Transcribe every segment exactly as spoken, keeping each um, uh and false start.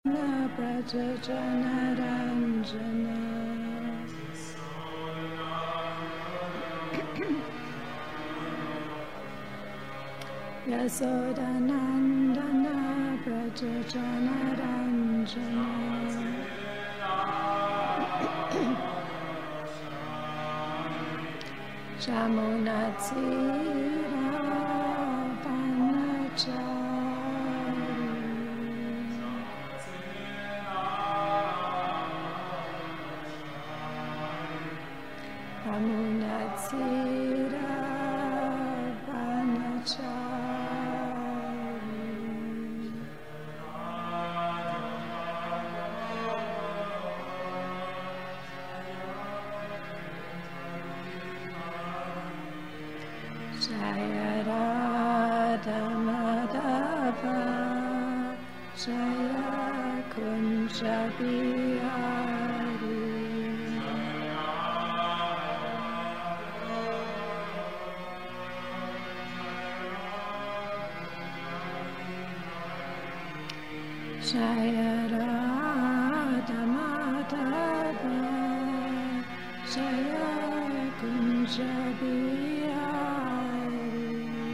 Prajajanaranjana Yasodanandana Prajajanaranjana Jamunatsira Vanachari Jamunatsira Vanachari Jaya Radha Madhava Jaya Kunja Bihari Jaya Radha Madhava Jaya Kunja Bihari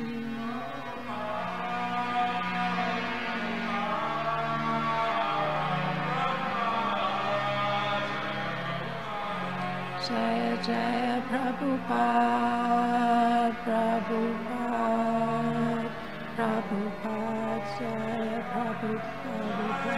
Jaya Jaya Prabhupada, Prabhupada, Prabhupada, Jaya Prabhupada.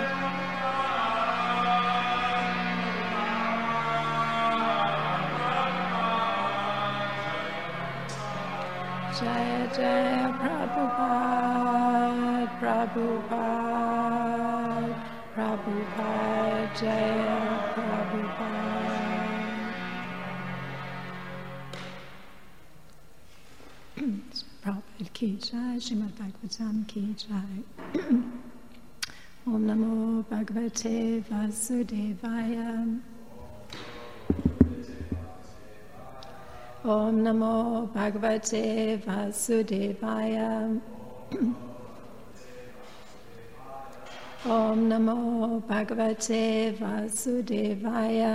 Jaya Jaya Prabhupada, Prabhupada, Prabhupada, Jaya Prabhupada. Prabhupada ki jai, Srimad Bhagavatam ki jai. Om Namo Bhagavate Vasudevaya. Om Namo Bhagavate Vasudevaya. Om Namo Bhagavate Vasudevaya.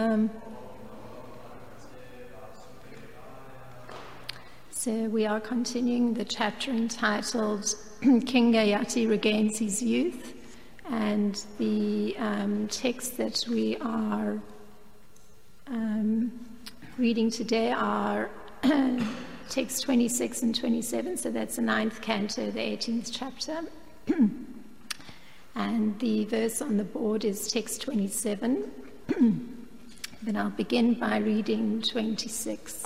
So we are continuing the chapter entitled King Yayati Regains His Youth, and the um, text that we are um, reading today are text twenty-six and twenty-seven, so that's the ninth canto, the eighteenth chapter. And the verse on the board is text twenty-seven. Then I'll begin by reading twenty-six.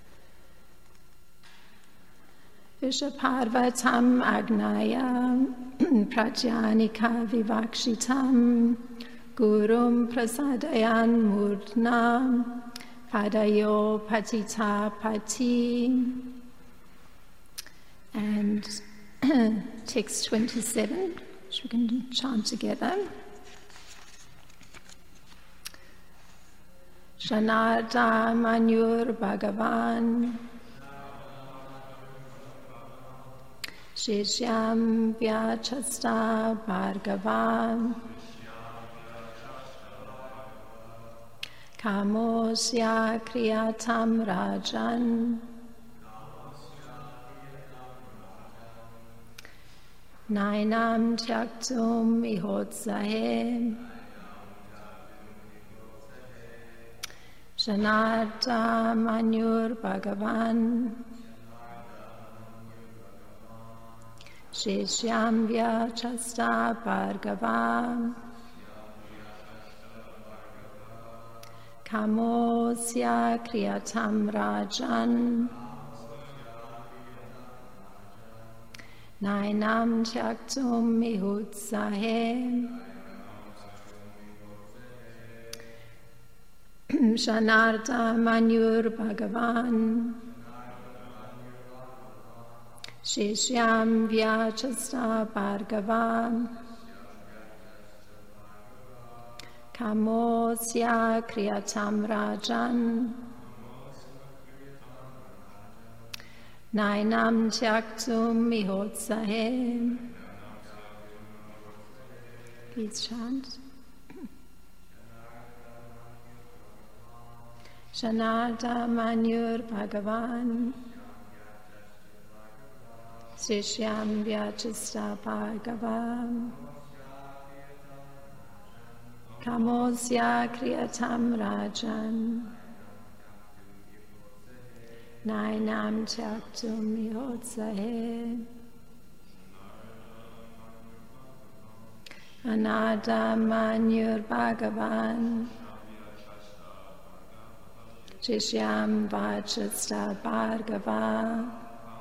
Vishaparvatam agnaya prajyanika vivakshitam gurum prasadayan murna padayo patita pati. And text twenty-seven, which we can chant together. Shanarta Manyur Bhagavan Shishyam Vyachasta Bhargavam Kamosya Kriyatam Rajan Nainam Tyaktum Ihotsahe Shanarta Manyur Bhagavan Shishyam Vyachasta Bhargavam Kamosya Kriyatam Rajan Nainam Tyaktum Ihotsahe Shanarta Manyur Bhagavan Shishyam Vyachasta Bhargavam Kamosya Kriyatam Rajan Nainam Tyaktum Ihotsahe Please chant. Shanada Manyur Bhagavan Srishyam Vyachista Bhagavan Kamosya Kriyatam Rajan Nainam Chaktum Mihotsahe Anada Manyur Bhagavan Shishyam Vachasta Bhargava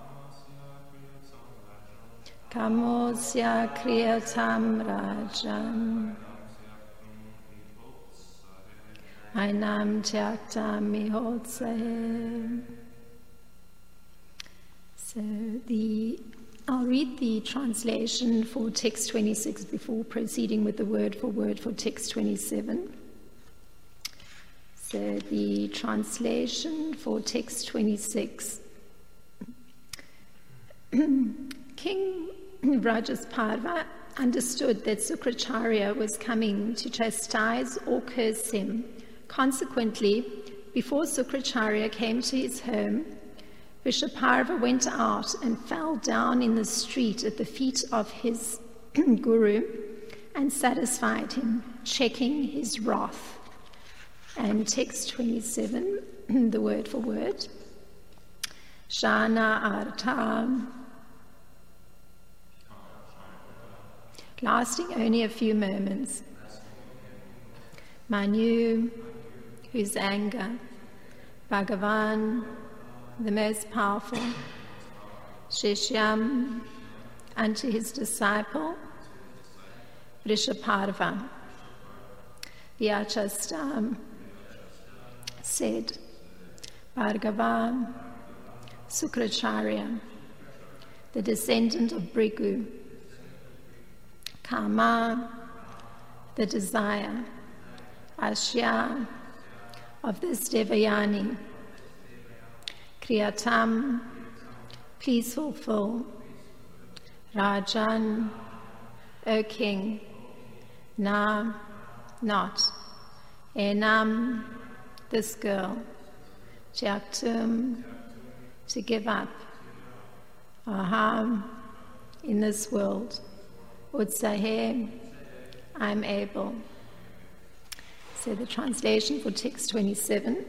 Kamosya Kriyatam Rajan Ainam Tyaktam Mihotsahe. So the I'll read the translation for text twenty-six before proceeding with the word for word for text twenty-seven. So the translation for text twenty-six. King Rajasparva understood that Sukracharya was coming to chastise or curse him. Consequently, before Sukracharya came to his home, Vishvaparva went out and fell down in the street at the feet of his guru and satisfied him, checking his wrath. And text twenty-seven, the word for word. Shana Arta, lasting only a few moments. Manu, whose anger. Bhagavan, the most powerful. Shishyam, unto his disciple. Vrishaparva. Vyachastam, said. Bhargava, Sukracharya, the descendant of Brigu. Kama, the desire. Ashya, of this Devayani. Kriyatam, please fulfill. Rajan, O king. Na, not. Enam, this girl. Tyaktum, to give up. Aham, in this world. Utsahe, I'm able. So the translation for text twenty-seven.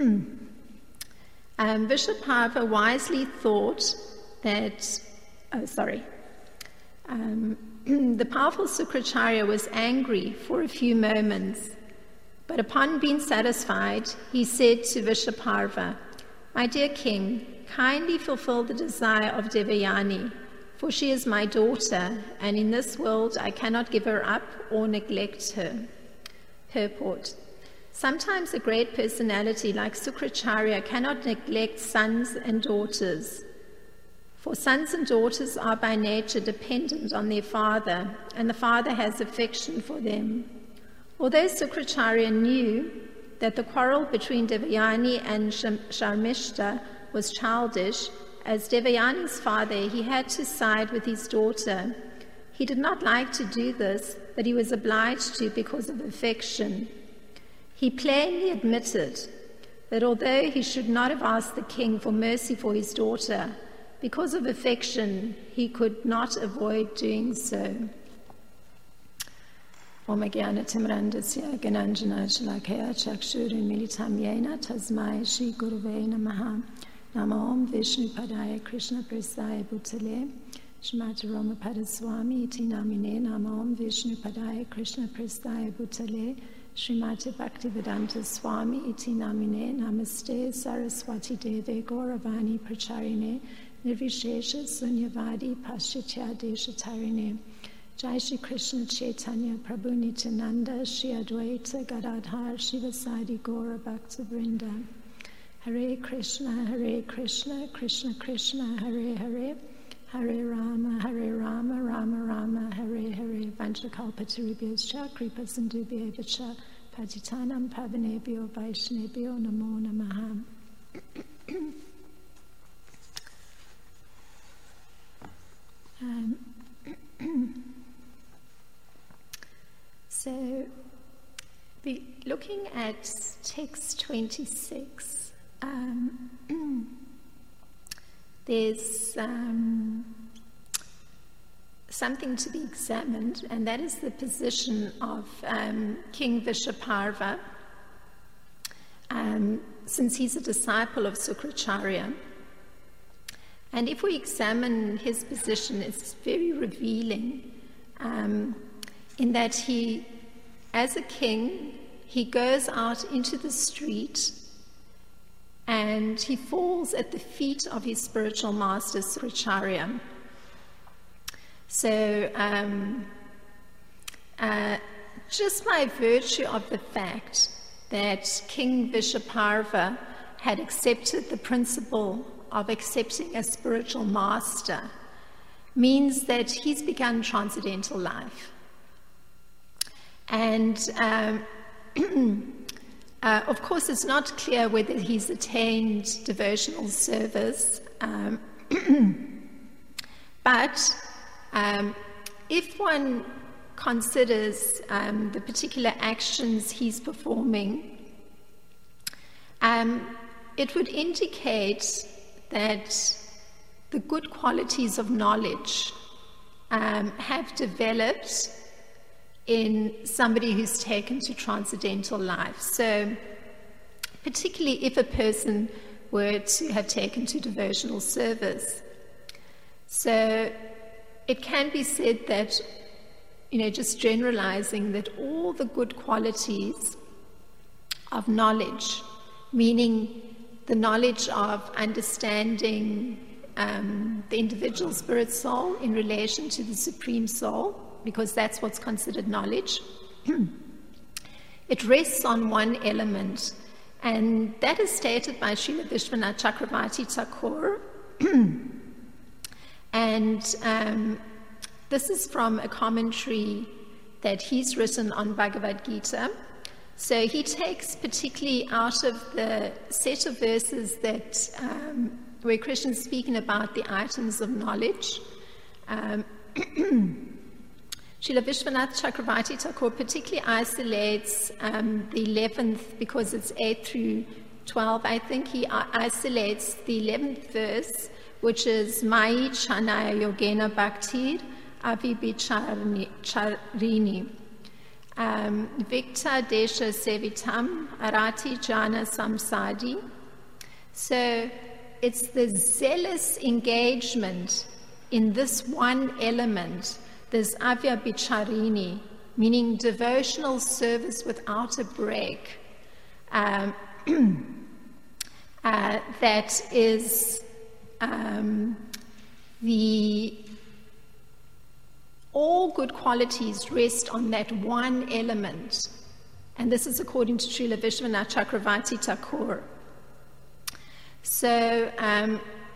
um, Vishvaparva wisely thought that, oh sorry, um, the powerful Sukracharya was angry for a few moments, but upon being satisfied, he said to Vishvaparva, my dear king, kindly fulfill the desire of Devayani, for she is my daughter, and in this world I cannot give her up or neglect her. Purport. Sometimes a great personality like Sukracharya cannot neglect sons and daughters, for sons and daughters are by nature dependent on their father, and the father has affection for them. Although Sukracharya knew that the quarrel between Devayani and Sharmishta was childish, as Devayani's father, he had to side with his daughter. He did not like to do this, but he was obliged to because of affection. He plainly admitted that although he should not have asked the king for mercy for his daughter, because of affection, he could not avoid doing so. Om Jnana Timrandasya Gananjana Shalakaya Chakshurin Militam Yena Tasmai Shri Gurave Namaha Namo Om Vishnu Padaya Krishna Prasaya Bhutale Shrimati Rama Padaswami Iti Namine Namo Om Vishnu Padaya Krishna Prasaya Bhutale Shrimati Bhaktivedanta Swami Iti Namine Namaste Saraswati Deve Gauravani Pracharine Nirvishesha Sunyavadi Paschitya Deshatarine Jai Shri Krishna Chaitanya Prabhu Nityananda Shri Advaita Gadadhar Shivasadi Gaura Bhakta Vrinda Hare Krishna Hare Krishna Krishna Krishna Hare Hare Hare Rama Hare Rama Rama Rama Hare Hare Vanchakalpataribhyascha Kripa Sindhubhyevacha Patitanam Pavanebhyo Vaishnebhyo Namo Namaha. um, So, be looking at text twenty-six, um, there's um, something to be examined, and that is the position of um, King Vishvaparva, um, since he's a disciple of Sukracharya. And if we examine his position, it's very revealing. Um, in that he, as a king, he goes out into the street and he falls at the feet of his spiritual master, Sukracharya. So, um, uh, just by virtue of the fact that King Vishvaparva had accepted the principle of accepting a spiritual master, means that he's begun transcendental life. And um, uh, of course, it's not clear whether he's attained devotional service, um, but um, if one considers um, the particular actions he's performing, um, it would indicate that the good qualities of knowledge um, have developed in somebody who's taken to transcendental life. So, particularly if a person were to have taken to devotional service. So, it can be said that, you know, just generalizing, that all the good qualities of knowledge, meaning the knowledge of understanding um, the individual spirit soul in relation to the Supreme Soul, because that's what's considered knowledge. It rests on one element, and that is stated by Srila Vishwanath Chakravarti Thakur. And um, this is from a commentary that he's written on Bhagavad Gita. So he takes particularly out of the set of verses that um, where Krishna is speaking about the items of knowledge. Um, Srila Vishwanath Chakravarti Thakur particularly isolates um, the eleventh, because it's eight through twelve, I think he isolates the eleventh verse, which is Mai Chanaya Yogena Bhaktir Avibicharini. Um, Vikta Desha Sevitam Arati Jana Samsadi. So it's the zealous engagement in this one element, this Avya Bicharini, meaning devotional service without a break, um, uh, that is um, the all good qualities rest on that one element. And this is according to Srila Vishwanath Chakravarti Thakur. So um,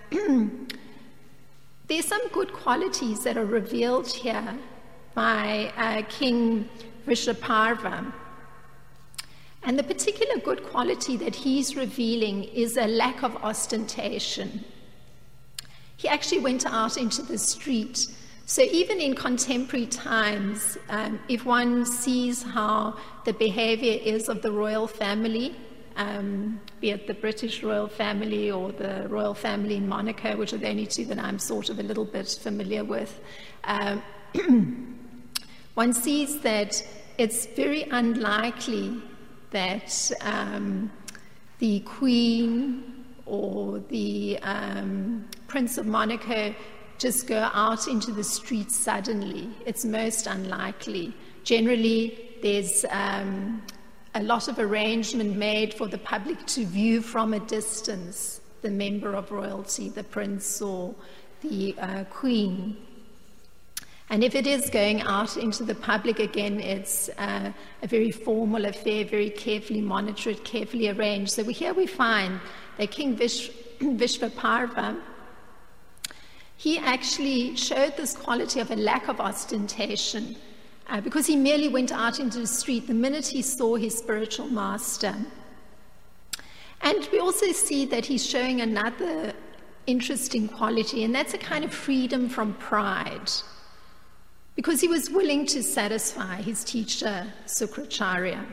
there's some good qualities that are revealed here by uh, King Vishvaparva. And the particular good quality that he's revealing is a lack of ostentation. He actually went out into the street. So even in contemporary times, um, if one sees how the behavior is of the royal family, um, be it the British royal family or the royal family in Monaco, which are the only two that I'm sort of a little bit familiar with, um, one sees that it's very unlikely that um, the Queen or the um, Prince of Monaco just go out into the streets suddenly. It's most unlikely. Generally, there's um, a lot of arrangement made for the public to view from a distance the member of royalty, the prince or the uh, queen. And if it is going out into the public, again, it's uh, a very formal affair, very carefully monitored, carefully arranged. So here we find that King Vish- Vishvaparva, he actually showed this quality of a lack of ostentation uh, because he merely went out into the street the minute he saw his spiritual master. And we also see that he's showing another interesting quality, and that's a kind of freedom from pride. because he was willing to satisfy his teacher, Sukracharya.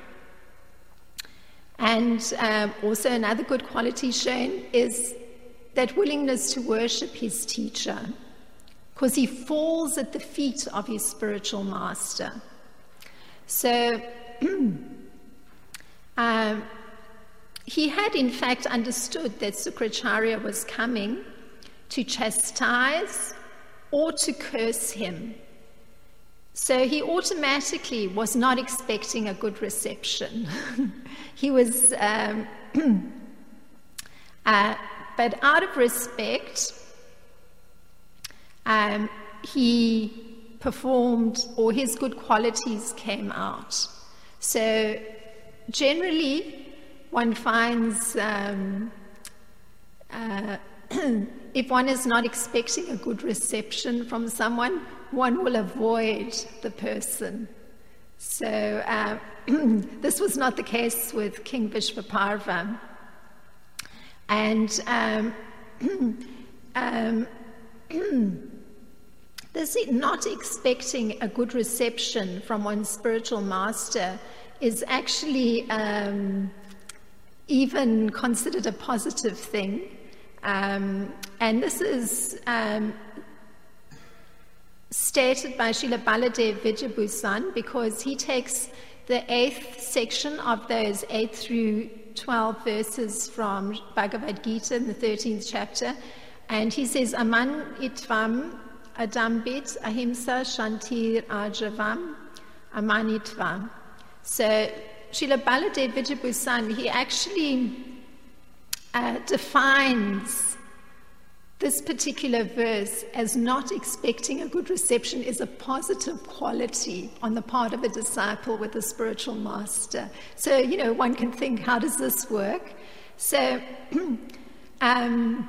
And um, also another good quality shown is that willingness to worship his teacher, because he falls at the feet of his spiritual master. So um, he had in fact understood that Sukracharya was coming to chastise or to curse him. So he automatically was not expecting a good reception. He was, um, uh, but out of respect, um, he performed, or his good qualities came out. So generally, one finds um, uh, if one is not expecting a good reception from someone, one will avoid the person. So uh, this was not the case with King Vishvaparva. And um, um, this not expecting a good reception from one's spiritual master is actually um, even considered a positive thing. Um, and this is um, stated by Srila Baladev Vijayabhusan, because he takes the eighth section of those eight through twelve verses from Bhagavad Gita in the thirteenth chapter, and he says, Aman itvam adambit ahimsa shantir ajavam amanitvam. So Srila Baladev Vijayabhusan, he actually uh, defines this particular verse as not expecting a good reception is a positive quality on the part of a disciple with a spiritual master. So, you know, one can think, how does this work? So, um,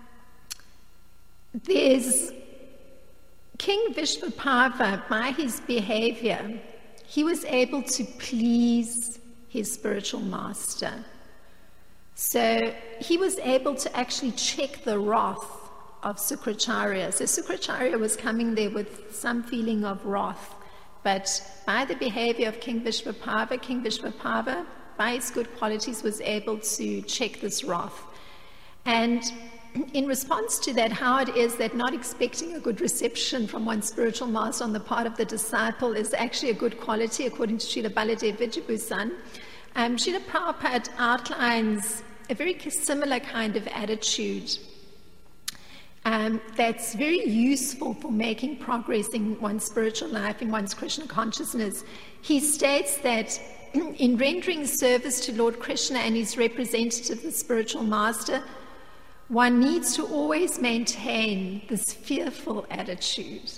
there's King Vishvaparva, by his behavior, he was able to please his spiritual master. So he was able to actually check the wrath of Sukracharya. So Sukracharya was coming there with some feeling of wrath, but by the behavior of King Vishvaparva, King Vishvaparva, by his good qualities, was able to check this wrath. And in response to that, how it is that not expecting a good reception from one's spiritual master on the part of the disciple is actually a good quality, according to Srila Baladev Vijayabhusan. Um, Srila Prabhupada outlines a very similar kind of attitude um, that's very useful for making progress in one's spiritual life, in one's Krishna consciousness. He states that in rendering service to Lord Krishna and his representative, the spiritual master, one needs to always maintain this fearful attitude.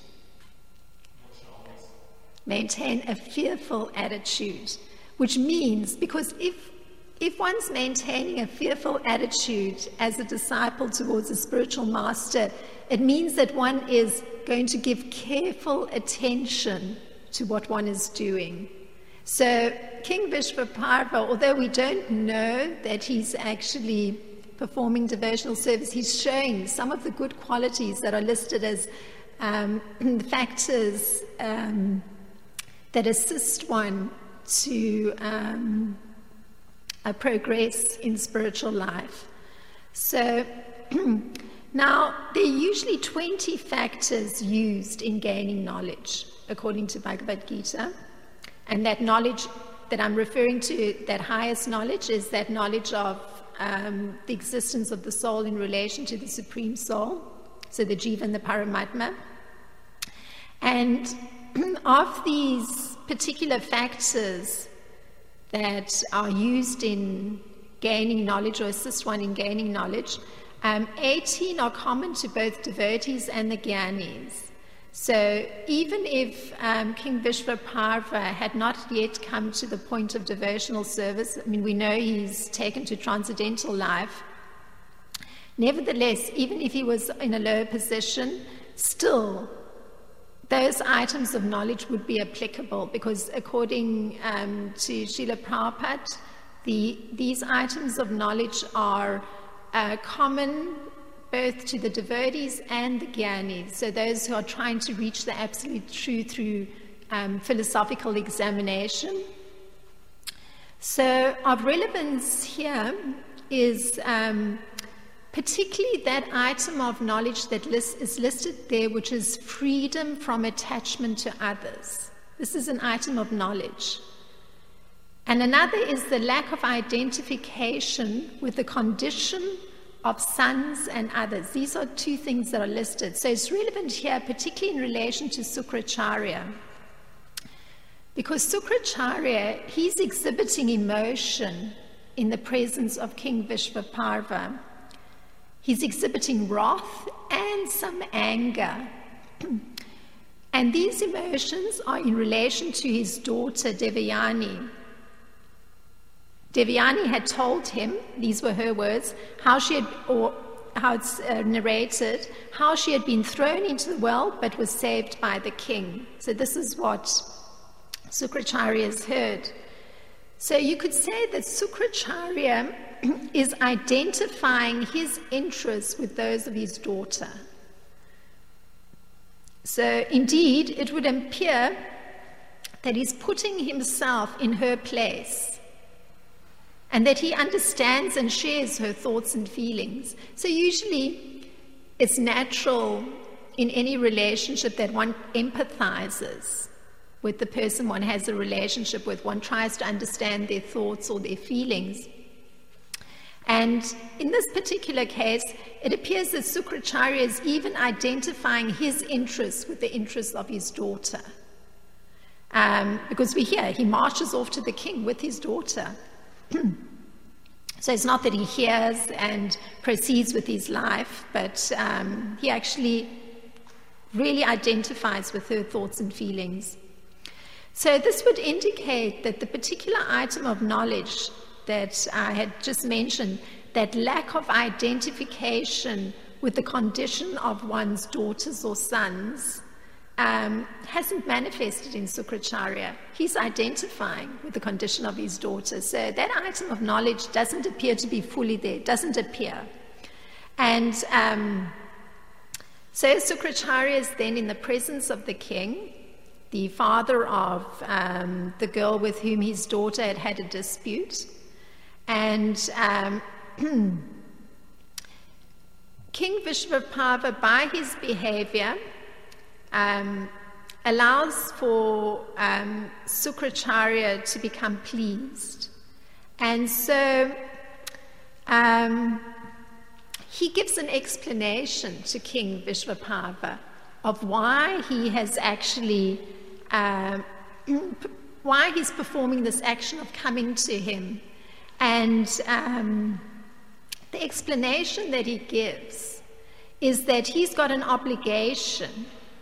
Maintain a fearful attitude, which means, because if if one's maintaining a fearful attitude as a disciple towards a spiritual master, it means that one is going to give careful attention to what one is doing. So King Vishvaparva, although we don't know that he's actually performing devotional service, he's showing some of the good qualities that are listed as um, factors um, that assist one to um, uh, progress in spiritual life. So now there are usually twenty factors used in gaining knowledge, according to Bhagavad Gita. And that knowledge that I'm referring to, that highest knowledge, is that knowledge of um, the existence of the soul in relation to the Supreme Soul, so the Jiva and the Paramatma. And of these particular factors that are used in gaining knowledge or assist one in gaining knowledge, um, eighteen are common to both devotees and the Gyanis. So even if um, King Vishvaparva had not yet come to the point of devotional service, I mean, we know he's taken to transcendental life, nevertheless, even if he was in a lower position, still those items of knowledge would be applicable, because according um, to Srila Prabhupada, the, these items of knowledge are uh, common both to the devotees and the Gyanis, so those who are trying to reach the absolute truth through um, philosophical examination. So of relevance here is um, particularly that item of knowledge that list, is listed there, which is freedom from attachment to others. This is an item of knowledge. And another is the lack of identification with the condition of sons and others. These are two things that are listed. So it's relevant here, particularly in relation to Sukracharya. Because Sukracharya, he's exhibiting emotion in the presence of King Vishvaparva. He's exhibiting wrath and some anger. And these emotions are in relation to his daughter Devayani. Devayani had told him, these were her words, how she had, or how it's uh, narrated, how she had been thrown into the well but was saved by the king. So this is what Sukracharya has heard. So you could say that Sukracharya is identifying his interests with those of his daughter. So indeed, it would appear that he's putting himself in her place, and that he understands and shares her thoughts and feelings. So usually it's natural in any relationship that one empathizes with the person one has a relationship with. One tries to understand their thoughts or their feelings. And in this particular case, it appears that Sukracharya is even identifying his interests with the interests of his daughter. Um, because we hear he marches off to the king with his daughter. So it's not that he hears and proceeds with his life, but um, he actually really identifies with her thoughts and feelings. So this would indicate that the particular item of knowledge that I had just mentioned, that lack of identification with the condition of one's daughters or sons, Um, hasn't manifested in Sukracharya. He's identifying with the condition of his daughter. So that item of knowledge doesn't appear to be fully there, doesn't appear. And um, so Sukracharya is then in the presence of the king, the father of um, the girl with whom his daughter had had a dispute. And um, King Vishvaparva, by his behavior, Um, allows for um, Sukracharya to become pleased. And so um, he gives an explanation to King Vishvaparva of why he has actually, uh, why he's performing this action of coming to him. And um, the explanation that he gives is that he's got an obligation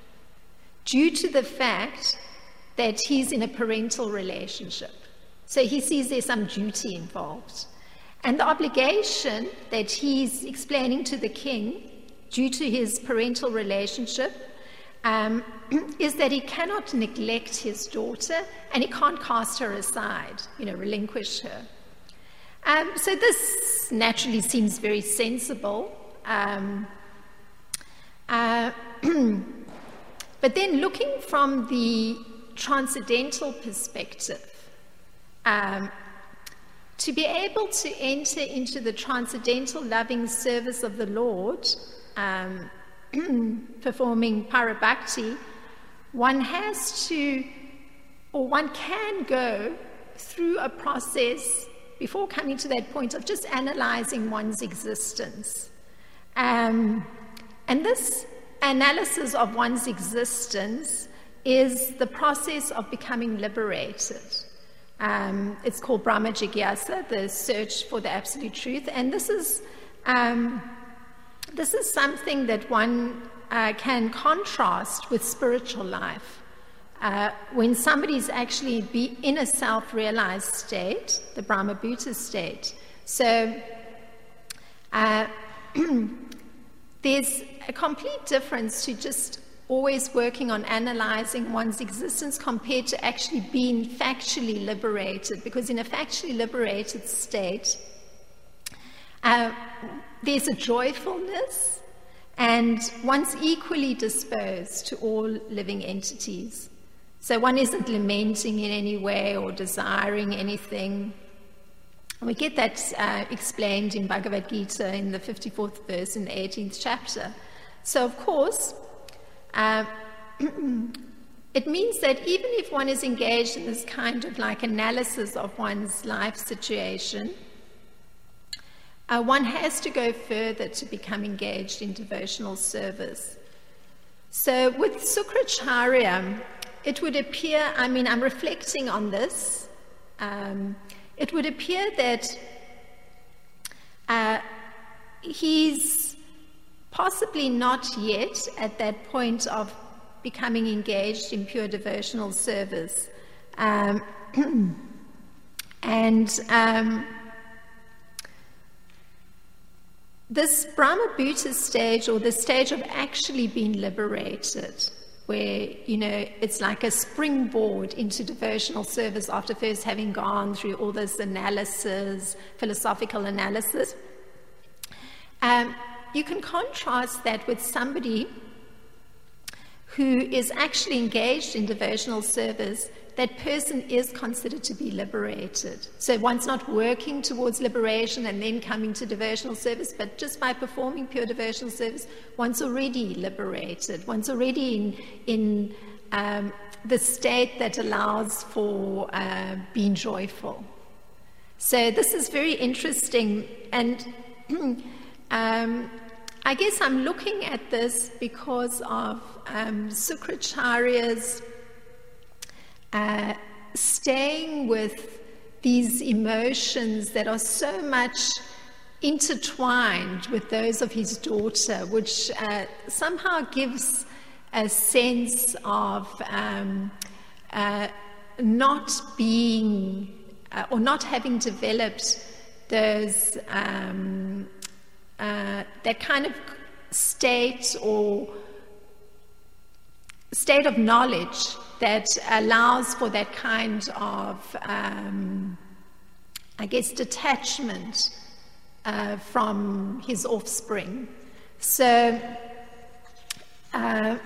due to the fact that he's in a parental relationship. So he sees there's some duty involved. And the obligation that he's explaining to the king, due to his parental relationship, um, is that he cannot neglect his daughter and he can't cast her aside, you know, relinquish her. Um, so this naturally seems very sensible. Um, uh, But then looking from the transcendental perspective, um, to be able to enter into the transcendental loving service of the Lord, um, performing parabhakti, one has to, or one can go through a process before coming to that point of just analyzing one's existence. Um, and this analysis of one's existence is the process of becoming liberated. Um, it's called Brahma Jigyasa, the search for the absolute truth. And this is um, this is something that one uh, can contrast with spiritual life. Uh, when somebody's actually be in a self-realized state, the Brahma Bhuta state. So uh, there's a complete difference to just always working on analyzing one's existence compared to actually being factually liberated. Because in a factually liberated state, uh, there's a joyfulness, and one's equally disposed to all living entities. So one isn't lamenting in any way or desiring anything. We get that uh, explained in Bhagavad Gita in the fifty-fourth verse in the eighteenth chapter. So, of course, uh, it means that even if one is engaged in this kind of like analysis of one's life situation, uh, one has to go further to become engaged in devotional service. So with Sukracharya, it would appear, I mean, I'm reflecting on this, um, it would appear that uh, he's possibly not yet at that point of becoming engaged in pure devotional service. Um, and um, this Brahma-Bhuta stage, or the stage of actually being liberated, where, you know, it's like a springboard into devotional service after first having gone through all this analysis, philosophical analysis. Um, you can contrast that with somebody who is actually engaged in devotional service. That person is considered to be liberated. So one's not working towards liberation and then coming to devotional service, but just by performing pure devotional service, one's already liberated. One's already in, in um, the state that allows for uh, being joyful. So this is very interesting. And um, I guess I'm looking at this because of um, Sukracharya's Uh, staying with these emotions that are so much intertwined with those of his daughter, which uh, somehow gives a sense of um, uh, not being uh, or not having developed those um, uh, that kind of state or state of knowledge that allows for that kind of, um, I guess, detachment uh, from his offspring. So, uh,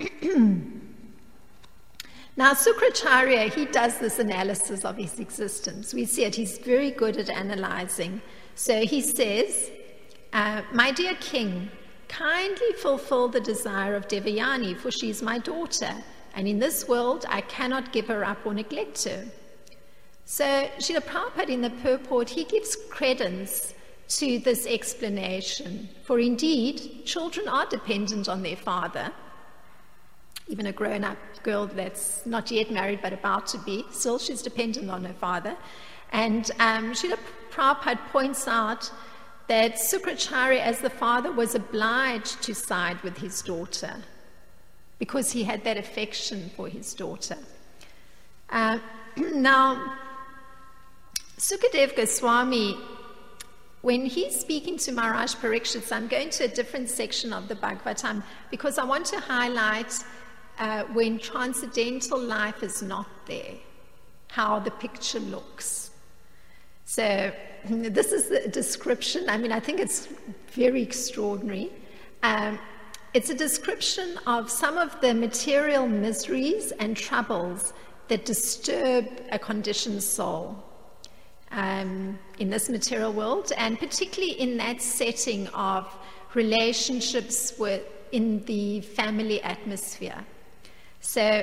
now Sukracharya, he does this analysis of his existence. We see it, he's very good at analyzing. So he says, uh, my dear king, kindly fulfill the desire of Devayani, for she is my daughter, and in this world I cannot give her up or neglect her. So Srila Prabhupada in the purport, he gives credence to this explanation. For indeed, children are dependent on their father. Even a grown-up girl that's not yet married but about to be, still she's dependent on her father. And um, Srila Prabhupada points out that Sukracharya, as the father, was obliged to side with his daughter because he had that affection for his daughter. Uh, now, Sukadev Goswami, when he's speaking to Maharaj Parikshit, so I'm going to a different section of the Bhagavatam because I want to highlight uh, when transcendental life is not there, how the picture looks. So this is the description. I mean, I think it's very extraordinary. Um, it's a description of some of the material miseries and troubles that disturb a conditioned soul um, in this material world, and particularly in that setting of relationships with, in the family atmosphere. So,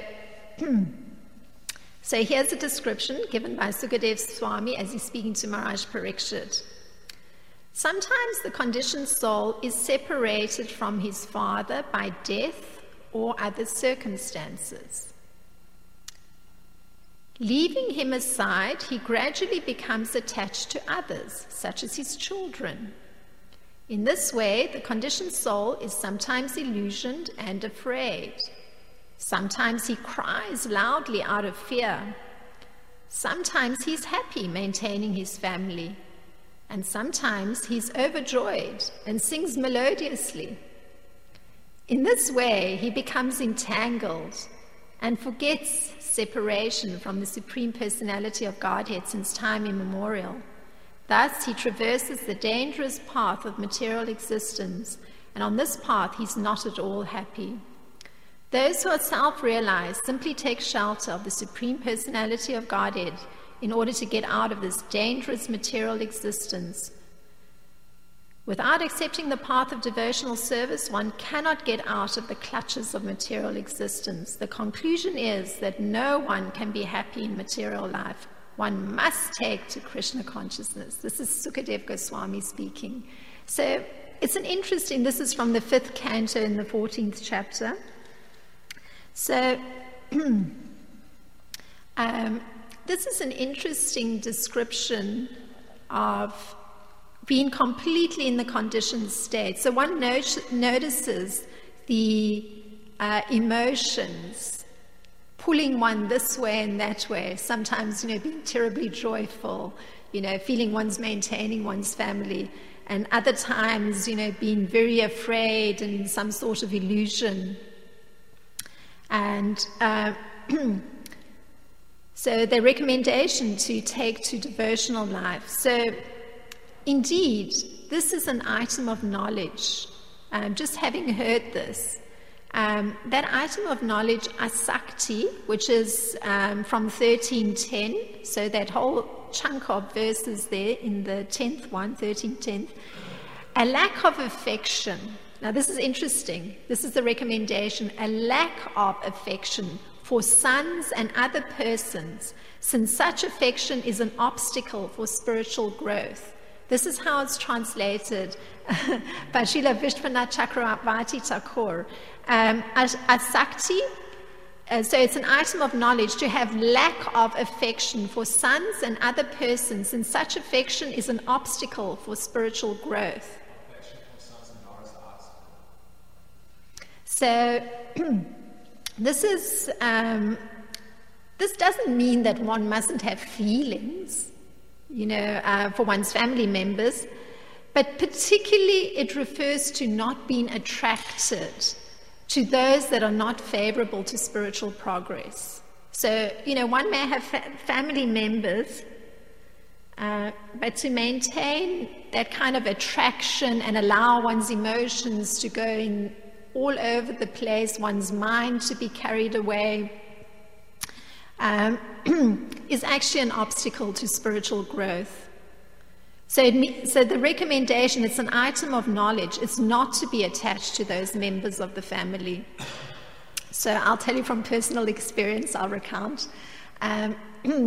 so here's a description given by Sukadev Swami as he's speaking to Maharaj Parikshit. Sometimes the conditioned soul is separated from his father by death or other circumstances. Leaving him aside, he gradually becomes attached to others, such as his children. In this way, the conditioned soul is sometimes illusioned and afraid. Sometimes he cries loudly out of fear. Sometimes he's happy maintaining his family. And sometimes he's overjoyed and sings melodiously. In this way, he becomes entangled and forgets separation from the Supreme Personality of Godhead since time immemorial. Thus, he traverses the dangerous path of material existence, and on this path, he's not at all happy. Those who are self-realized simply take shelter of the Supreme Personality of Godhead in order to get out of this dangerous material existence. Without accepting the path of devotional service, one cannot get out of the clutches of material existence. The conclusion is that no one can be happy in material life. One must take to Krishna consciousness. This is Sukadev Goswami speaking. So it's an interesting, this is from the fifth canto in the fourteenth chapter. So um, this is an interesting description of being completely in the conditioned state. So one not- notices the uh, emotions pulling one this way and that way, sometimes, you know, being terribly joyful, you know, feeling one's maintaining one's family, and other times, you know, being very afraid and in some sort of illusion. And uh, so the recommendation to take to devotional life. So indeed, this is an item of knowledge. Um, just having heard this, um, that item of knowledge, asakti, which is um, from thirteen ten, so that whole chunk of verses there in the tenth one, thirteen ten, a lack of affection. Now this is interesting. This is the recommendation, a lack of affection for sons and other persons, since such affection is an obstacle for spiritual growth. This is how it's translated by Srila Vishwanath Chakravarti Thakur. Um, as, asakti, uh, so it's an item of knowledge to have lack of affection for sons and other persons, and such affection is an obstacle for spiritual growth. Affection for sons and daughters are So this is um, this doesn't mean that one mustn't have feelings, you know, uh, for one's family members, but particularly it refers to not being attracted to those that are not favorable to spiritual progress. So, you know, one may have fa- family members, uh, but to maintain that kind of attraction and allow one's emotions to go in all over the place, one's mind to be carried away, um, is actually an obstacle to spiritual growth. So, it, so the recommendation, it's an item of knowledge, is not to be attached to those members of the family. So I'll tell you from personal experience, I'll recount. Um,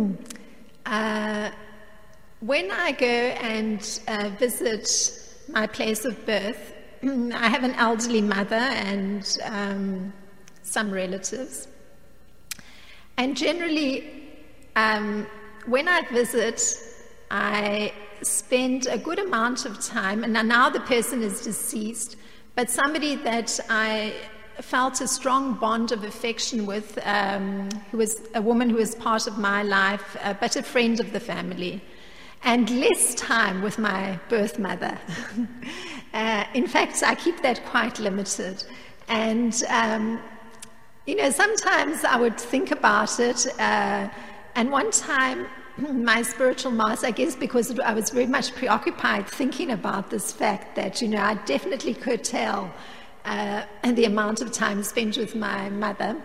uh, when I go and uh, visit my place of birth, I have an elderly mother and um, some relatives. And generally, um, when I visit, I spend a good amount of time, and now the person is deceased, but somebody that I felt a strong bond of affection with, um, who was a woman who was part of my life, uh, but a friend of the family, and less time with my birth mother. uh, in fact, I keep that quite limited. And, um, you know, sometimes I would think about it, uh, and one time, my spiritual master, I guess because I was very much preoccupied thinking about this fact that, you know, I definitely could tell uh, the amount of time spent with my mother.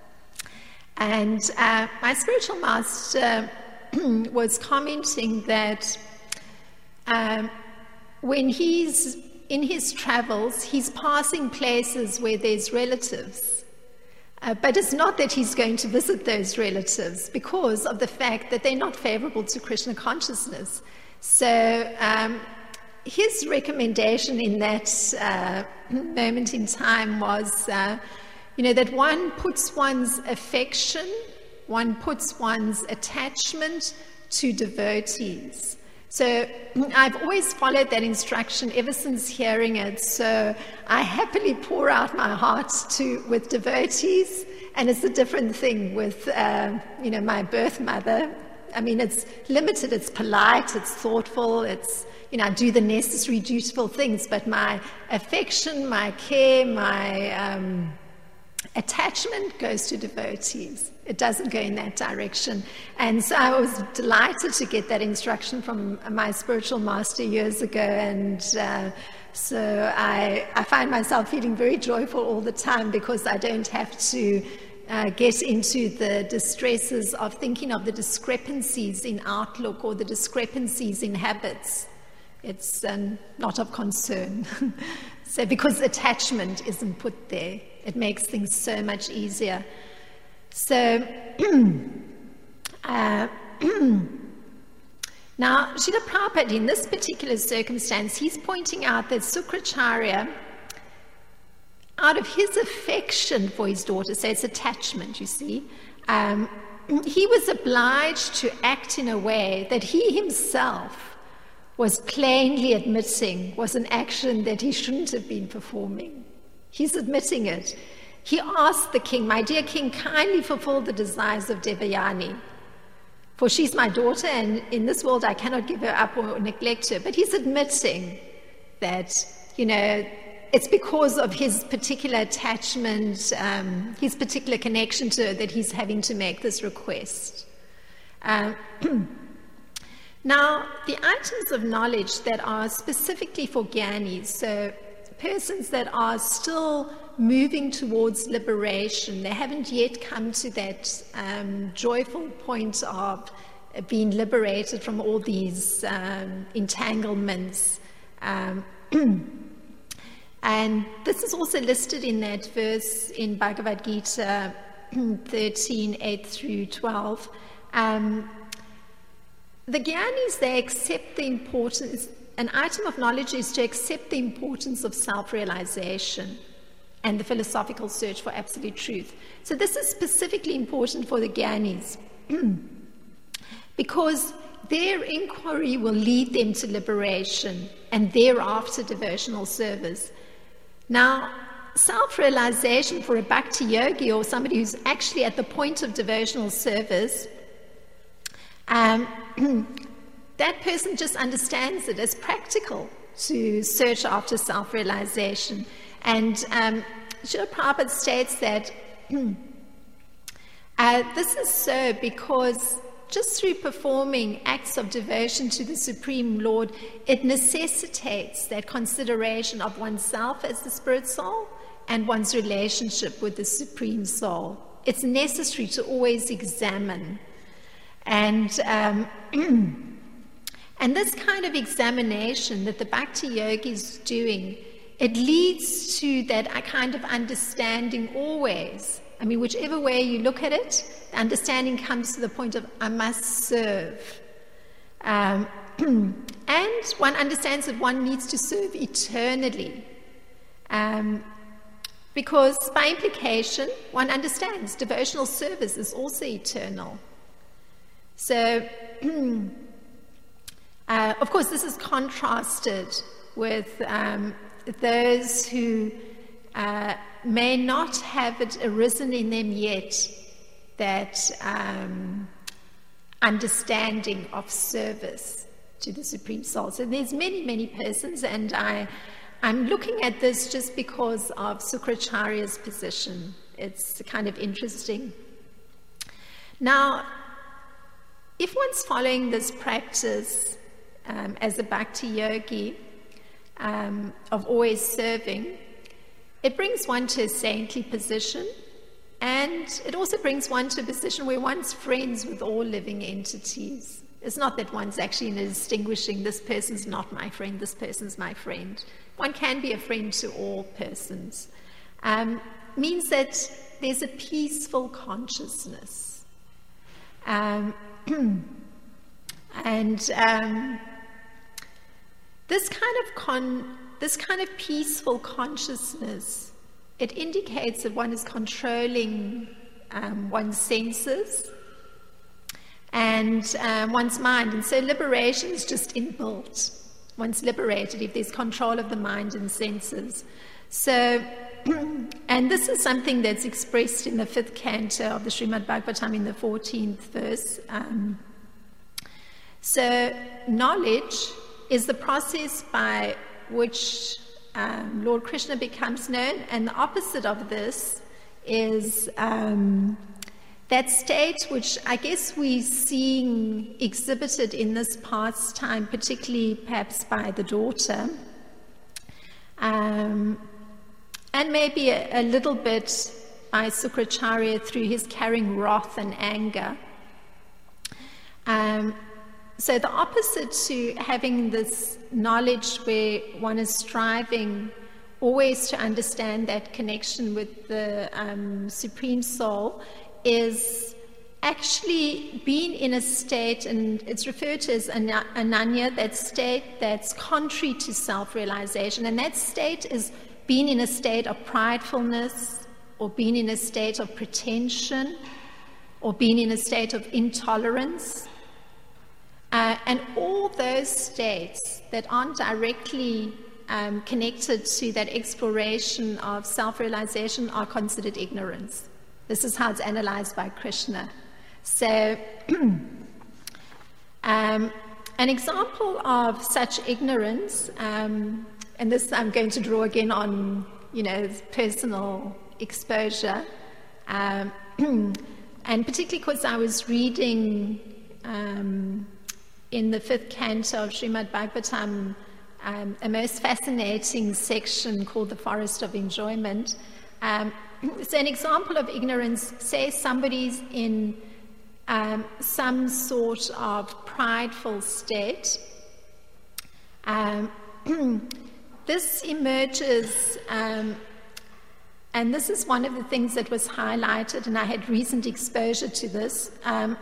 And uh, my spiritual master was commenting that um, when he's in his travels, he's passing places where there's relatives. Uh, but it's not that he's going to visit those relatives because of the fact that they're not favorable to Krishna consciousness. So um, his recommendation in that uh, moment in time was, uh, you know, that one puts one's affection, one puts one's attachment to devotees. So I've always followed that instruction ever since hearing it. So I happily pour out my heart to with devotees, and it's a different thing with, uh, you know, my birth mother. I mean, it's limited, it's polite, it's thoughtful, it's, you know, I do the necessary, dutiful things, but my affection, my care, my um, attachment goes to devotees. It doesn't go in that direction. And so I was delighted to get that instruction from my spiritual master years ago. And uh, so I, I find myself feeling very joyful all the time because I don't have to uh, get into the distresses of thinking of the discrepancies in outlook or the discrepancies in habits. It's um, not of concern. So because attachment isn't put there, it makes things so much easier. So uh, now, Srila Prabhupada, in this particular circumstance, he's pointing out that Sukracharya, out of his affection for his daughter, so it's attachment, you see, um, he was obliged to act in a way that he himself was plainly admitting was an action that he shouldn't have been performing. He's admitting it. He asked the king, "My dear king, kindly fulfill the desires of Devayani, for she's my daughter, and in this world I cannot give her up or neglect her." But he's admitting that, you know, it's because of his particular attachment, um, his particular connection to her, that he's having to make this request. Uh, Now, the items of knowledge that are specifically for Gyanis, so persons that are still moving towards liberation, they haven't yet come to that um, joyful point of being liberated from all these um, entanglements. Um, and this is also listed in that verse in Bhagavad Gita thirteen, eight through twelve. Um, The Gyanis, they accept the importance, an item of knowledge is to accept the importance of self-realization and the philosophical search for absolute truth. So this is specifically important for the Gyanis because their inquiry will lead them to liberation and thereafter devotional service. Now, self-realization for a bhakti yogi or somebody who's actually at the point of devotional service, Um, that person just understands it as practical to search after self-realization. And um, Srila Prabhupada states that uh, this is so because just through performing acts of devotion to the Supreme Lord, it necessitates that consideration of oneself as the spirit soul and one's relationship with the Supreme Soul. It's necessary to always examine. And um, and this kind of examination that the Bhakti Yogi is doing, it leads to that kind of understanding always. I mean, whichever way you look at it, the understanding comes to the point of, I must serve. Um, and one understands that one needs to serve eternally. Um, because by implication, one understands devotional service is also eternal. So, uh, of course, this is contrasted with um, those who uh, may not have it arisen in them yet, that um, understanding of service to the Supreme Soul. So there's many, many persons, and I, I'm looking at this just because of Sukracharya's position. It's kind of interesting. Now, if one's following this practice um, as a bhakti yogi um, of always serving, it brings one to a saintly position, and it also brings one to a position where one's friends with all living entities. It's not that one's actually distinguishing, this person's not my friend, this person's my friend. One can be a friend to all persons. Um, means that there's a peaceful consciousness. Um, and um, this kind of con, this kind of peaceful consciousness, it indicates that one is controlling um, one's senses and um, one's mind. And so liberation is just inbuilt. One's liberated if there's control of the mind and senses. So, and this is something that's expressed in the fifth canto of the Srimad Bhagavatam in the fourteenth verse. Um, so, knowledge is the process by which um, Lord Krishna becomes known, and the opposite of this is um, that state which I guess we're seeing exhibited in this pastime, particularly perhaps by the daughter, um, and maybe a, a little bit by Sukracharya through his carrying wrath and anger. Um, so the opposite to having this knowledge where one is striving always to understand that connection with the um, Supreme Soul is actually being in a state, and it's referred to as ananya, that state that's contrary to self-realization. And that state is being in a state of pridefulness, or being in a state of pretension, or being in a state of intolerance. Uh, and all those states that aren't directly um, connected to that exploration of self-realization are considered ignorance. This is how it's analyzed by Krishna. So, um, an example of such ignorance, um, and this I'm going to draw again on, you know, personal exposure, um, and particularly because I was reading um, in the fifth canto of Srimad Bhagavatam um, a most fascinating section called the Forest of Enjoyment. Um, so an example of ignorance, say somebody's in um, some sort of prideful state. Um, this emerges, um, and this is one of the things that was highlighted, and I had recent exposure to this. Um,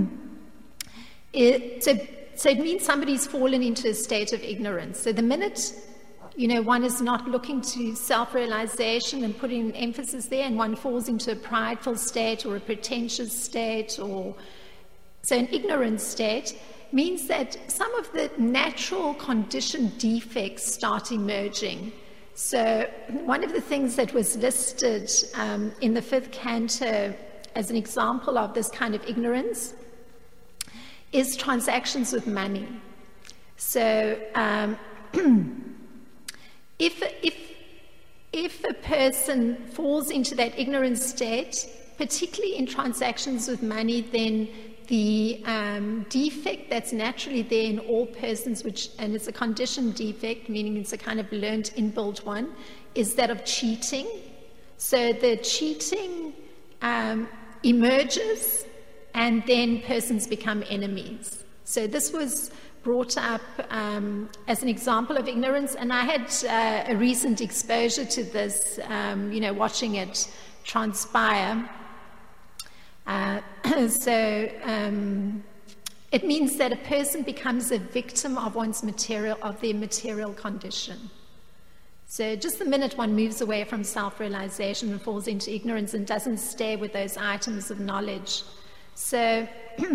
it, so, so it means somebody's fallen into a state of ignorance. So the minute, you know, one is not looking to self-realization and putting emphasis there, and one falls into a prideful state or a pretentious state, or so an ignorant state, means that some of the natural condition defects start emerging. So one of the things that was listed um, in the fifth canto as an example of this kind of ignorance is transactions with money. So um, if, if, if a person falls into that ignorant state, particularly in transactions with money, then the um, defect that's naturally there in all persons, which, and it's a conditioned defect, meaning it's a kind of learned inbuilt one, is that of cheating. So the cheating um, emerges, and then persons become enemies. So this was brought up um, as an example of ignorance, and I had uh, a recent exposure to this, um, you know, watching it transpire. Uh, so um, it means that a person becomes a victim of one's material, of their material condition. So just the minute one moves away from self-realization and falls into ignorance and doesn't stay with those items of knowledge. So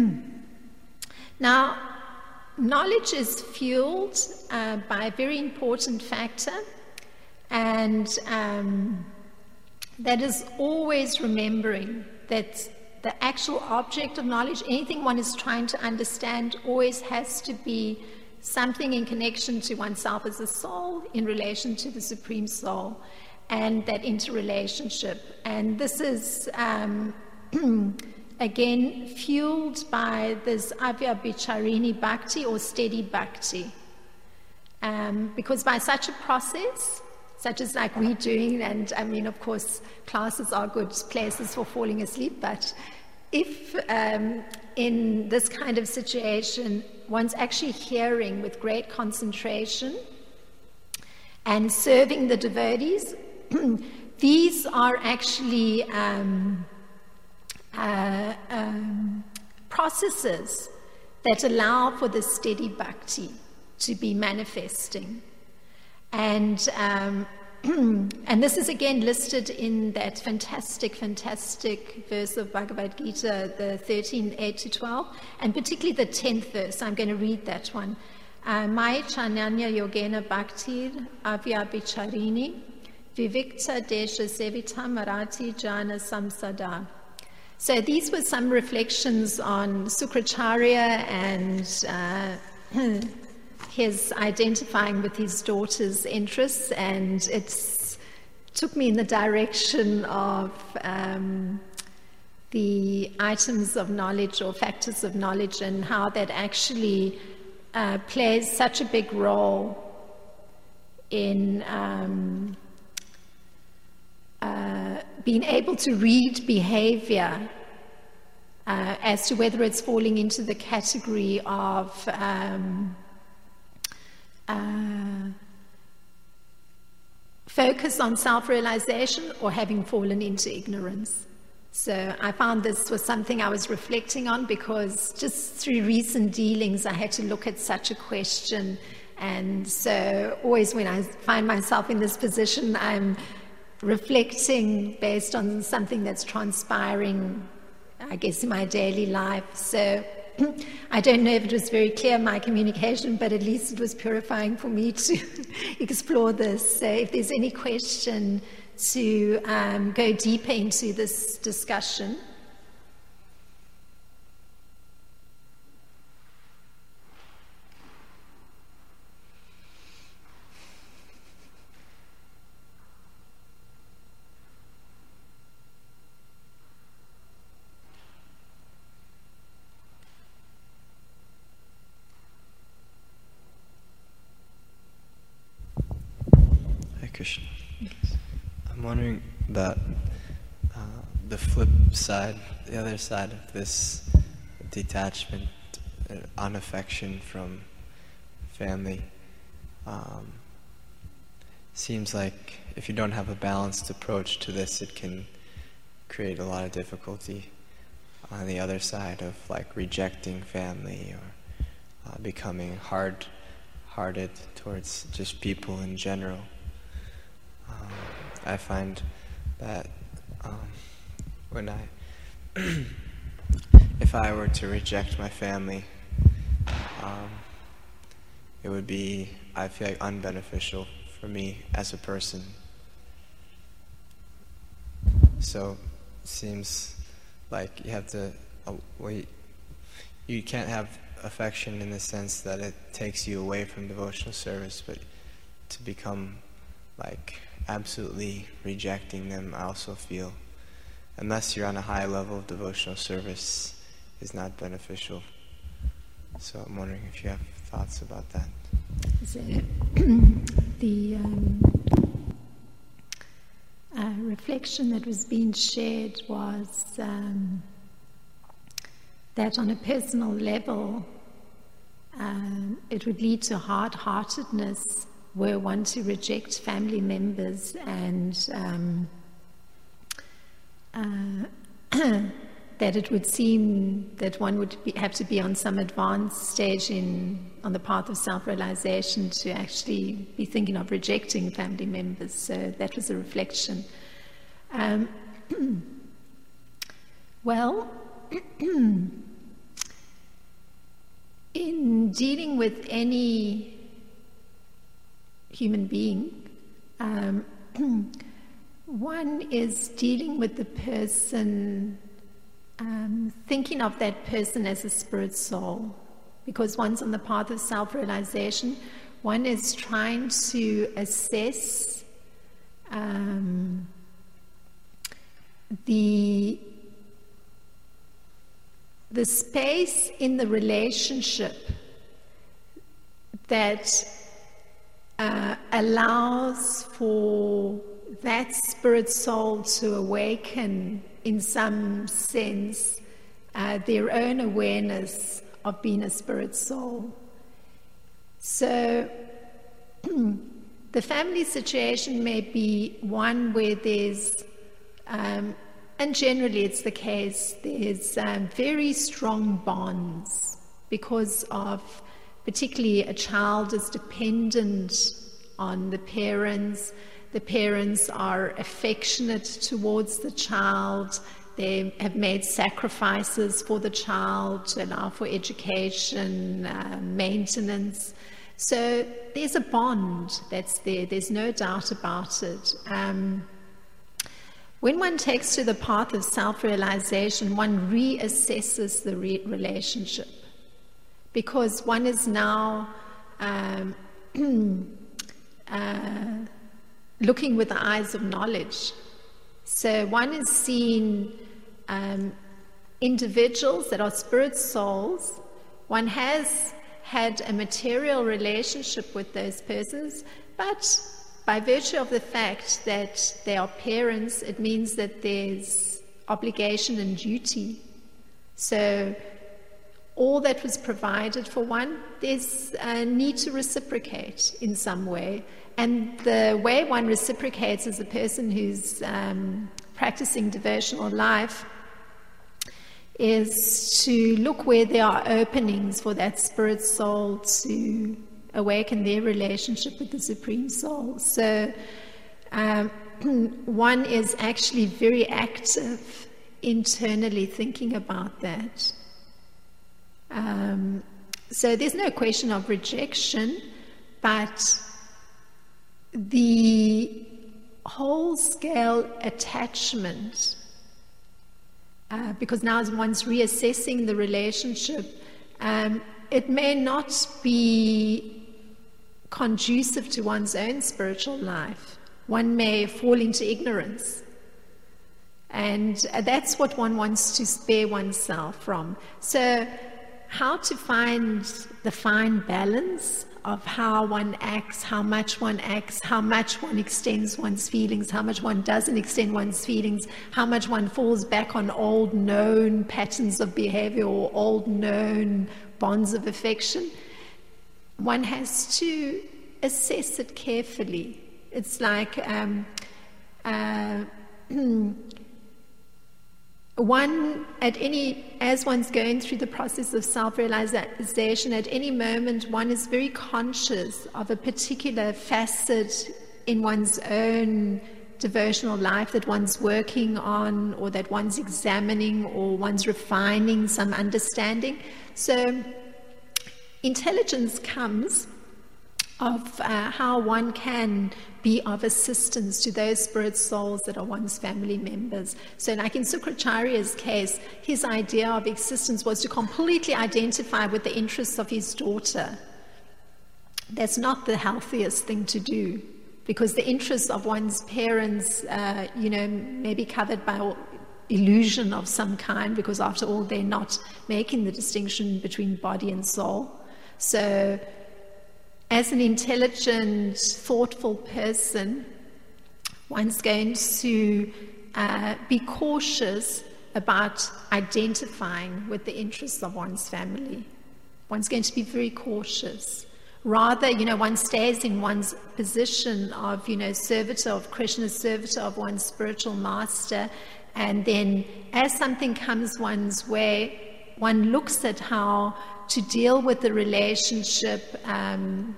now, knowledge is fueled uh, by a very important factor, and um, that is always remembering that the actual object of knowledge, anything one is trying to understand, always has to be something in connection to oneself as a soul in relation to the Supreme Soul, and that interrelationship. And this is, um, again, fueled by this Avyabhicharini Bhakti, or steady Bhakti. Um, because by such a process, such as like we're doing, and I mean, of course, classes are good places for falling asleep, but if um, in this kind of situation, one's actually hearing with great concentration and serving the devotees, these are actually um, uh, um, processes that allow for the steady bhakti to be manifesting. And um, and this is again listed in that fantastic, fantastic verse of Bhagavad Gita, the thirteen, eight to twelve, and particularly the tenth verse. I'm going to read that one. Mai chananya yogena bhaktir avyabhicharini vivikta desha sevita marati jana samsada. So these were some reflections on Sukracharya and uh, his identifying with his daughter's interests, and it's took me in the direction of um, the items of knowledge or factors of knowledge, and how that actually uh, plays such a big role in um, uh, being able to read behavior uh, as to whether it's falling into the category of um, uh, focus on self-realization or having fallen into ignorance. So I found this was something I was reflecting on, because just through recent dealings I had to look at such a question. And so always when I find myself in this position, I'm reflecting based on something that's transpiring, I guess, in my daily life. So I don't know if it was very clear, my communication, but at least it was purifying for me to explore this. So if there's any question to um, go deeper into this discussion. Krishna. I'm wondering about uh, the flip side, the other side of this detachment, uh, unaffection from family. Um, seems like if you don't have a balanced approach to this, it can create a lot of difficulty on the other side of like rejecting family, or uh, becoming hard-hearted towards just people in general. Um, I find that um, when I, if I were to reject my family, um, it would be, I feel like, unbeneficial for me as a person. So it seems like you have to, uh, well, you, you can't have affection in the sense that it takes you away from devotional service, but to become like absolutely rejecting them, I also feel, unless you're on a high level of devotional service, is not beneficial. So I'm wondering if you have thoughts about that. So, the um, uh, reflection that was being shared was um, that on a personal level, um, it would lead to hard-heartedness were one to reject family members, and um, uh, that it would seem that one would be, have to be on some advanced stage in on the path of self-realization to actually be thinking of rejecting family members. So that was a reflection. Um, well, in dealing with any human being, um, one is dealing with the person, um, thinking of that person as a spirit soul, because one's on the path of self-realization. One is trying to assess um, the the space in the relationship that Uh, allows for that spirit soul to awaken, in some sense, uh, their own awareness of being a spirit soul. So the family situation may be one where there's, um, and generally it's the case, there's um, very strong bonds because of, particularly a child is dependent on the parents. The parents are affectionate towards the child. They have made sacrifices for the child to allow for education, uh, maintenance. So there's a bond that's there. There's no doubt about it. Um, when one takes to the path of self-realization, one reassesses the re- relationship. Because one is now um, uh, looking with the eyes of knowledge. So one is seeing um, individuals that are spirit souls. One has had a material relationship with those persons, but by virtue of the fact that they are parents, it means that there's obligation and duty. So all that was provided for one, there's a need to reciprocate in some way. And the way one reciprocates as a person who's um, practicing devotional life is to look where there are openings for that spirit soul to awaken their relationship with the Supreme Soul. So um, one is actually very active internally thinking about that. Um, so there's no question of rejection, but the whole scale attachment, uh, because now one's reassessing the relationship, um, it may not be conducive to one's own spiritual life. One may fall into ignorance. And that's what one wants to spare oneself from. So how to find the fine balance of how one acts, how much one acts, how much one extends one's feelings, how much one doesn't extend one's feelings, how much one falls back on old known patterns of behavior or old known bonds of affection. One has to assess it carefully. It's like um, uh, one at any, as one's going through the process of self-realization, at any moment one is very conscious of a particular facet in one's own devotional life that one's working on, or that one's examining, or one's refining some understanding. So intelligence comes of uh, how one can be of assistance to those spirit souls that are one's family members. So like in Sukracharya's case, his idea of existence was to completely identify with the interests of his daughter. That's not the healthiest thing to do, because the interests of one's parents, uh, you know, may be covered by illusion of some kind, because after all, they're not making the distinction between body and soul. So as an intelligent, thoughtful person, one's going to uh, be cautious about identifying with the interests of one's family. One's going to be very cautious. Rather, you know, one stays in one's position of, you know, servitor of Krishna, servitor of one's spiritual master, and then as something comes one's way, one looks at how to deal with the relationship um,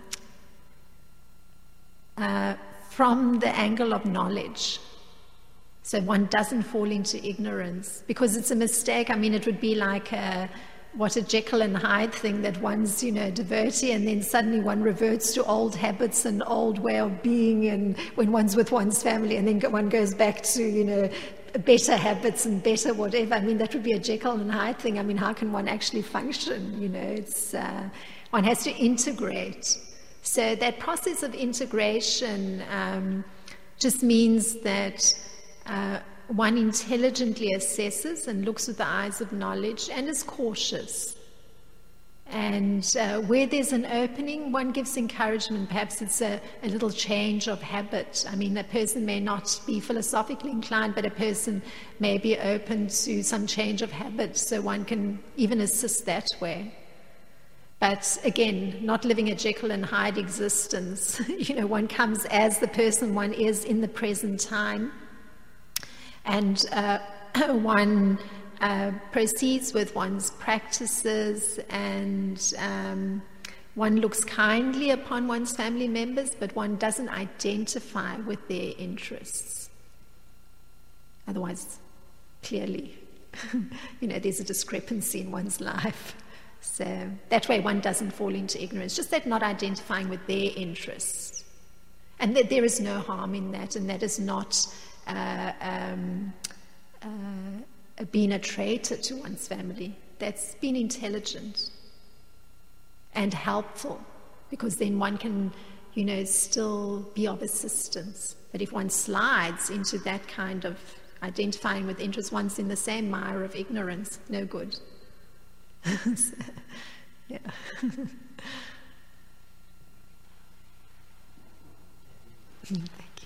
uh, from the angle of knowledge. So one doesn't fall into ignorance, because it's a mistake. I mean, it would be like a, what a Jekyll and Hyde thing, that one's, you know, devotee, and then suddenly one reverts to old habits and old way of being, and when one's with one's family, and then one goes back to, you know, better habits and better whatever. I mean, that would be a Jekyll and Hyde thing. I mean, how can one actually function? You know, it's uh, one has to integrate. So that process of integration um, just means that uh, one intelligently assesses and looks with the eyes of knowledge and is cautious. And uh, where there's an opening, one gives encouragement. Perhaps it's a, a little change of habit. I mean, a person may not be philosophically inclined, but a person may be open to some change of habit, so one can even assist that way. But again, not living a Jekyll and Hyde existence. You know, one comes as the person one is in the present time, and uh, one Uh, proceeds with one's practices, and um, one looks kindly upon one's family members, but one doesn't identify with their interests. Otherwise, clearly, you know, there's a discrepancy in one's life. So that way one doesn't fall into ignorance, just that not identifying with their interests. And that there is no harm in that, and that is not uh, um, uh, being a traitor to one's family. That's being intelligent and helpful, because then one can you know, still be of assistance. But if one slides into that kind of identifying with interest, one's in the same mire of ignorance, no good. So, yeah. Thank you.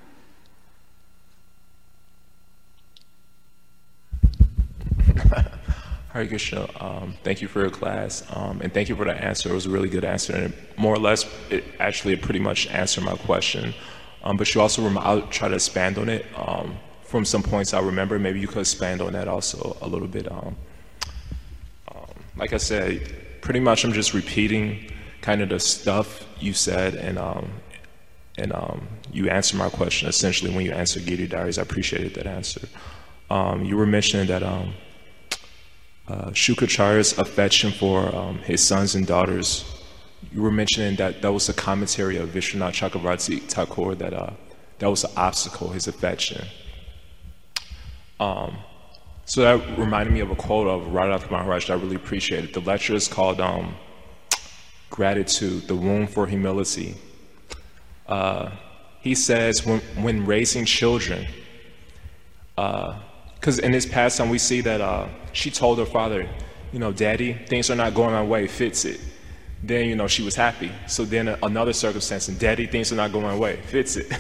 Hare Krishna, um, thank you for your class, um, and thank you for the answer. It was a really good answer, and it, more or less, it actually pretty much answered my question. Um, but you also, rem- I'll try to expand on it. Um, from some points I remember, maybe you could expand on that also a little bit. Um, um, like I said, pretty much I'm just repeating kind of the stuff you said, and um, and um, you answered my question essentially when you answered Gita Diaries. I appreciated that answer. Um, you were mentioning that um, uh, Shukracharya's affection for um, his sons and daughters, you were mentioning that that was a commentary of Vishwanath Chakravarti Thakur, that uh, that was an obstacle, his affection. Um, so that reminded me of a quote of Radharani Maharaj that I really appreciated. The lecture is called um, Gratitude, the Womb for Humility. Uh, he says, when, when raising children, because uh, in this pastime we see that uh, she told her father, you know, Daddy, things are not going my way, fix it. Then, you know, she was happy. So then another circumstance, and Daddy, things are not going my way, fix it.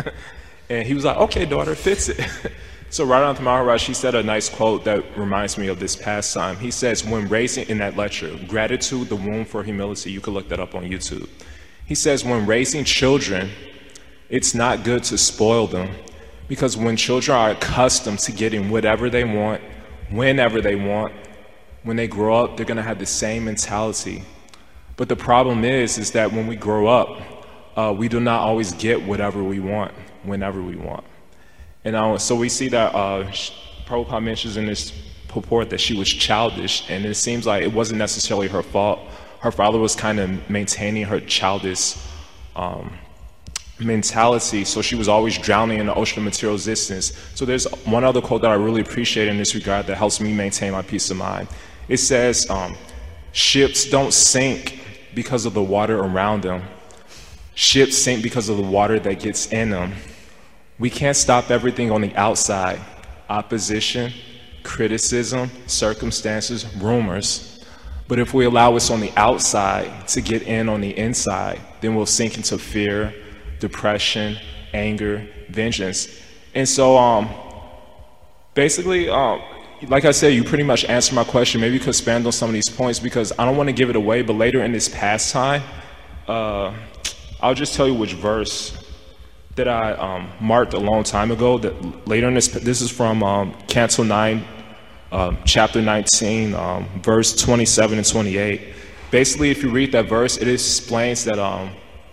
And he was like, okay, daughter, fix it. So Radharani Maharaj, he said a nice quote that reminds me of this pastime. He says, when raising, in that lecture, Gratitude, the Womb for Humility, you can look that up on YouTube. He says, when raising children, it's not good to spoil them, because when children are accustomed to getting whatever they want, whenever they want, when they grow up, they're gonna have the same mentality. But the problem is, is that when we grow up, uh, we do not always get whatever we want, whenever we want. And uh, so we see that uh, Prabhupada mentions in this purport that she was childish, and it seems like it wasn't necessarily her fault. Her father was kind of maintaining her childish um, mentality, so she was always drowning in the ocean of material existence. So there's one other quote that I really appreciate in this regard that helps me maintain my peace of mind. It says, um, ships don't sink because of the water around them. Ships sink because of the water that gets in them. We can't stop everything on the outside: opposition, criticism, circumstances, rumors. But if we allow what's on the outside to get in on the inside, then we'll sink into fear, depression, anger, vengeance. And so um, basically, um, like I said, you pretty much answered my question. Maybe you could expand on some of these points, because I don't want to give it away, but later in this pastime, uh, I'll just tell you which verse that I um, marked a long time ago. That later in this, this is from um, Canto nine, uh, chapter nineteen, um, verse twenty-seven and twenty-eight. Basically, if you read that verse, it explains that um,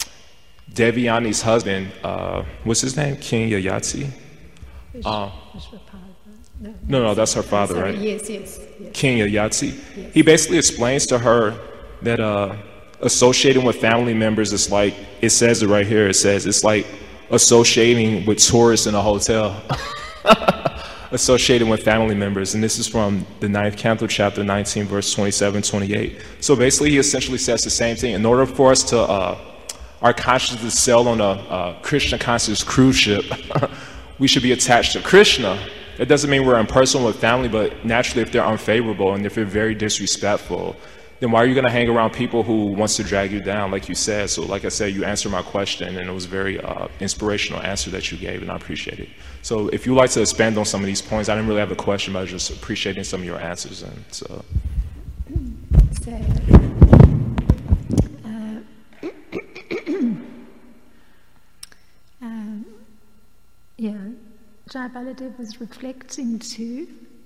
Devyani's husband, uh, what's his name? King Yayati? Uh, no, no, that's her father, Sorry, right? Yes, yes, yes. King Yayati. Yes. He basically explains to her that uh, associating with family members is like, it says it right here, it says it's like associating with tourists in a hotel. Associating with family members. And this is from the ninth canto, chapter nineteen, verse twenty-seven, twenty-eight. So basically, he essentially says the same thing. In order for us to, uh, our consciousness to sail on a uh, Krishna conscious cruise ship, we should be attached to Krishna. That doesn't mean we're impersonal with family, but naturally, if they're unfavorable and if they're very disrespectful, then why are you going to hang around people who wants to drag you down, like you said? So like I said, you answered my question, and it was a very uh, inspirational answer that you gave, and I appreciate it. So if you'd like to expand on some of these points, I didn't really have a question, but I was just appreciating some of your answers. And so, so uh, um, yeah, Jai Baladev was reflecting too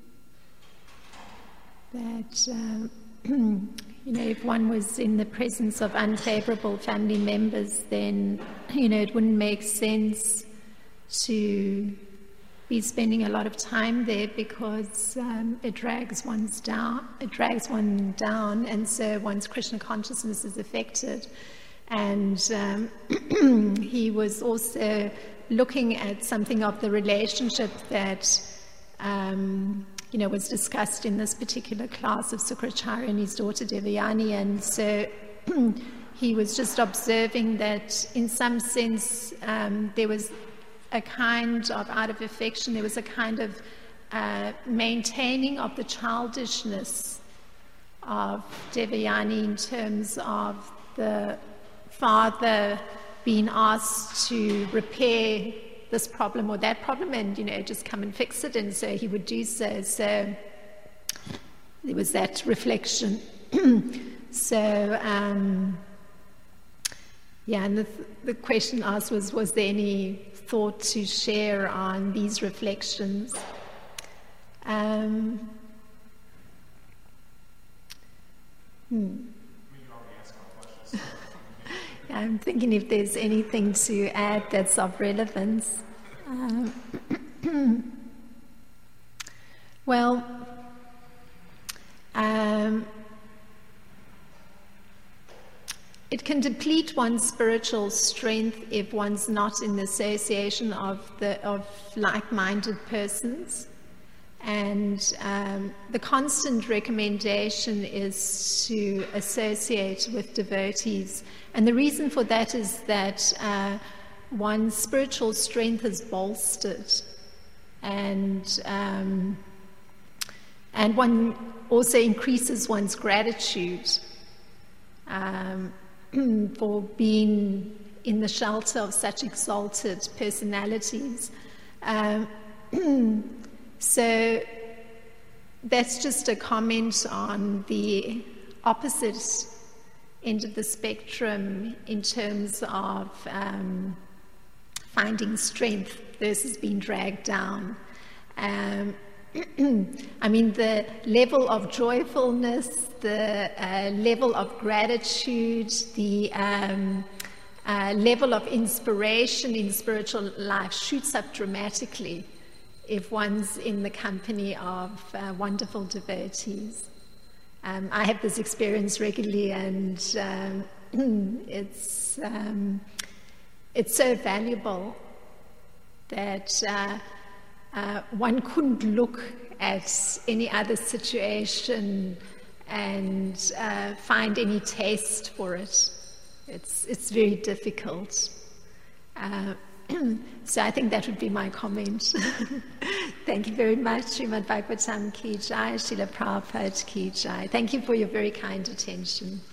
that um, you know, if one was in the presence of unfavorable family members, then, you know, it wouldn't make sense to be spending a lot of time there, because um, it drags one's down, it drags one down, and so one's Krishna consciousness is affected. And um, he was also looking at something of the relationship that um, you know, was discussed in this particular class of Sukracharya and his daughter Devyani. And so he was just observing that in some sense um, there was a kind of, out of affection, there was a kind of uh, maintaining of the childishness of Devayani in terms of the father being asked to repair this problem or that problem and, you know, just come and fix it, and so he would do so. So there was that reflection. So, um, yeah, and the, the question asked was, was there any thought to share on these reflections? Um, hmm. I'm thinking if there's anything to add that's of relevance. Um, well, um, it can deplete one's spiritual strength if one's not in the association of, the, of like-minded persons. And um, the constant recommendation is to associate with devotees. And the reason for that is that uh, one's spiritual strength is bolstered. And, um, and one also increases one's gratitude um, for being in the shelter of such exalted personalities. Um, So that's just a comment on the opposite end of the spectrum in terms of um, finding strength versus being dragged down. Um, I mean, the level of joyfulness, the uh, level of gratitude, the um, uh, level of inspiration in spiritual life shoots up dramatically if one's in the company of uh, wonderful devotees. Um, I have this experience regularly, and um, it's um, it's so valuable that uh, uh, one couldn't look at any other situation and uh, find any taste for it. It's it's very difficult. Uh, So I think that would be my comment. Thank you very much. Srimad Bhagavatam ki jai, Srila Prabhupada ki jai. Thank you for your very kind attention.